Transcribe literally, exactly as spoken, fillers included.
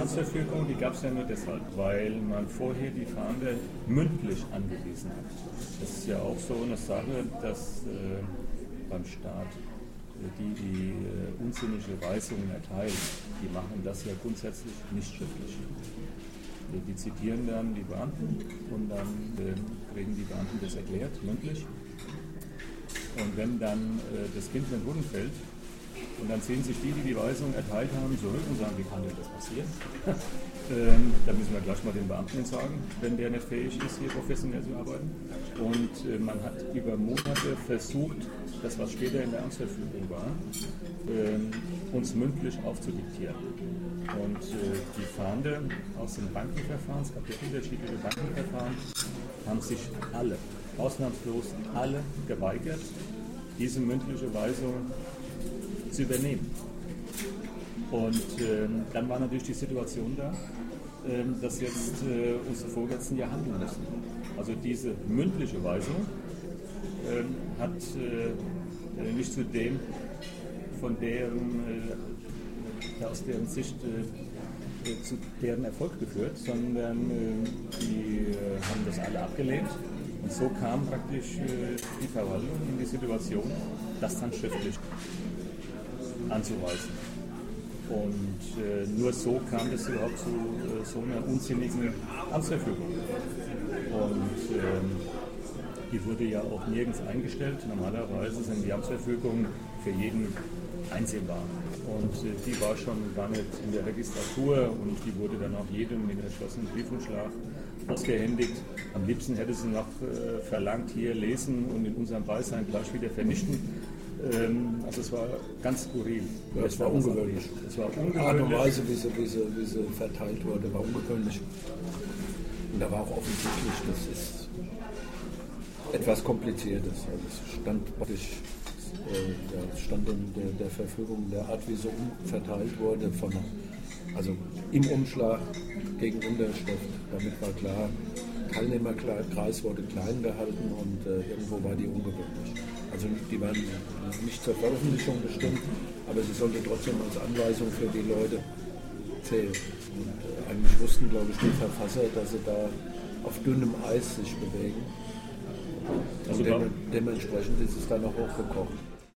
Amtsverfügung, die gab es ja nur deshalb, weil man vorher die Fahnder mündlich angewiesen hat. Das ist ja auch so eine Sache, dass äh, beim Staat äh, die, die äh, unsinnige Weisungen erteilen, die machen das ja grundsätzlich nicht schriftlich. Die, die zitieren dann die Beamten und dann äh, kriegen die Beamten das erklärt, mündlich. Und wenn dann äh, das Kind in den Brunnen fällt, und dann ziehen sich die, die die Weisung erteilt haben, zurück und sagen, wie kann denn das passieren? ähm, da müssen wir gleich mal den Beamten sagen, wenn der nicht fähig ist, hier professionell zu arbeiten. Und äh, man hat über Monate versucht, das, was später in der Amtsverfügung war, ähm, uns mündlich aufzudiktieren. Und äh, die Fahnder aus dem Bankenverfahren, es gab ja unterschiedliche Bankenverfahren, haben sich alle, ausnahmslos alle geweigert, diese mündliche Weisung zu übernehmen. Und ähm, dann war natürlich die Situation da, ähm, dass jetzt äh, unsere Vorgesetzten ja handeln müssen. Also diese mündliche Weisung ähm, hat äh, nicht zu dem, von deren, äh, aus deren Sicht äh, zu deren Erfolg geführt, sondern äh, die äh, haben das alle abgelehnt. Und so kam praktisch äh, die Verwaltung in die Situation, das dann schriftlich anzuweisen. Und äh, nur so kam das überhaupt zu äh, so einer unsinnigen Amtsverfügung. Und ähm, die wurde ja auch nirgends eingestellt. Normalerweise sind die Amtsverfügungen für jeden einsehbar. Und äh, die war schon gar nicht in der Registratur und die wurde dann auch jedem mit erschlossenem Briefumschlag ausgehändigt. Am liebsten hätte sie noch äh, verlangt, hier lesen und in unserem Beisein gleich wieder vernichten. Ähm, also es war ganz skurril. Ja, es war ungewöhnlich. Es war ungewöhnlich. Die Art und Weise, wie sie, wie, sie, wie sie verteilt wurde, war ungewöhnlich. Und da war auch offensichtlich, das ist etwas Kompliziertes. Also es stand praktisch äh, ja, stand in der, der Verfügung der Art, wie so verteilt wurde, von, also im Umschlag gegen Unterschrift. Damit war klar, Teilnehmerkreis wurde klein gehalten und äh, irgendwo war die ungewöhnlich. Also die waren nicht zur Veröffentlichung bestimmt, aber sie sollte trotzdem als Anweisung für die Leute zählen. Und äh, eigentlich wussten, glaube ich, die Verfasser, dass sie da auf dünnem Eis sich bewegen. Also dem, dementsprechend ist es dann auch hochgekocht.